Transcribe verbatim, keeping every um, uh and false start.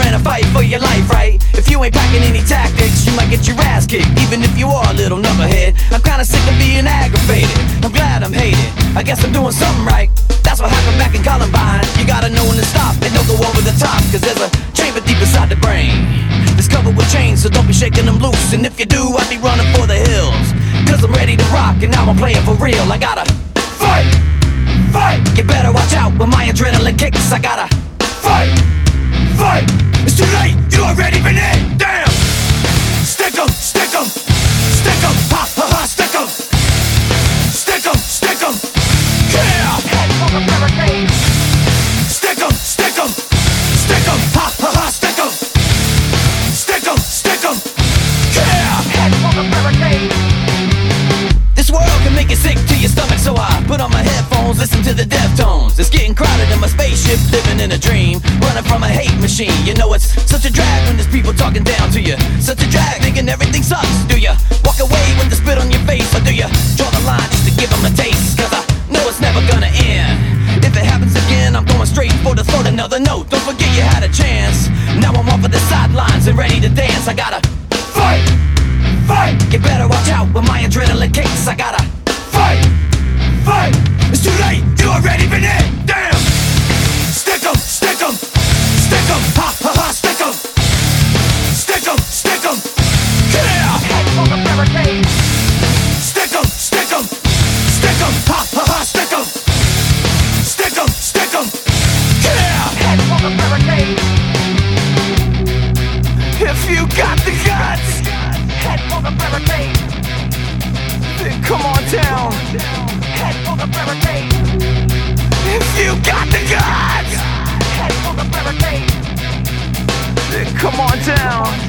in a fight for your life, right? If you ain't packing any tactics, you might get your ass kicked, even if you are a little knucklehead. I'm kinda sick of being aggravated, I'm glad I'm hated, I guess I'm doing something right. That's what happened back in Columbine. You gotta know when to stop and don't go over the top, cause there's a chamber deep inside the brain that's covered with chains, so don't be shaking them loose. And if you do, I'll be running for the hills, cause I'm ready to rock and now I'm playing for real. I gotta fight, fight. You better watch out when my adrenaline kicks. I gotta fight, fight. It's too late, you already been in. Damn. Stick 'em, stick 'em, stick 'em, ha ha ha, stick 'em, stick 'em, stick 'em. Yeah. Head full of barricades. Stick 'em, stick 'em, stick 'em, ha ha ha, stick 'em, stick 'em, stick 'em. Yeah. Head full of barricades. This world can make you sick to your stomach, so I put on my headphones, listen to the Deftones. It's getting crowded in my spaceship, living in a dream, running from a hate machine. You know it's such a drag when there's people talking down to you, such a drag thinking everything sucks. Do you walk away with the spit on your face, or do you draw the line just to give them a taste? Cause I know it's never gonna end. If it happens again, I'm going straight for the throat. Another note, don't forget you had a chance. Now I'm off of the sidelines and ready to dance. I gotta fight, fight. You better watch out when my adrenaline kicks. I gotta fight, fight. It's too late, you already been in. Damn. Stick 'em, stick 'em, stick 'em, ha ha ha, stick 'em, stick 'em, stick 'em. Yeah. Head full of barricades. Stick 'em, stick 'em, stick 'em, ha ha ha, stick 'em, stick 'em, stick 'em. Yeah. Head full of barricades. If you got the guts, head full of barricades. Then come on down. Head full of barricades. If you got the guts, head full of barricades. Then come on down.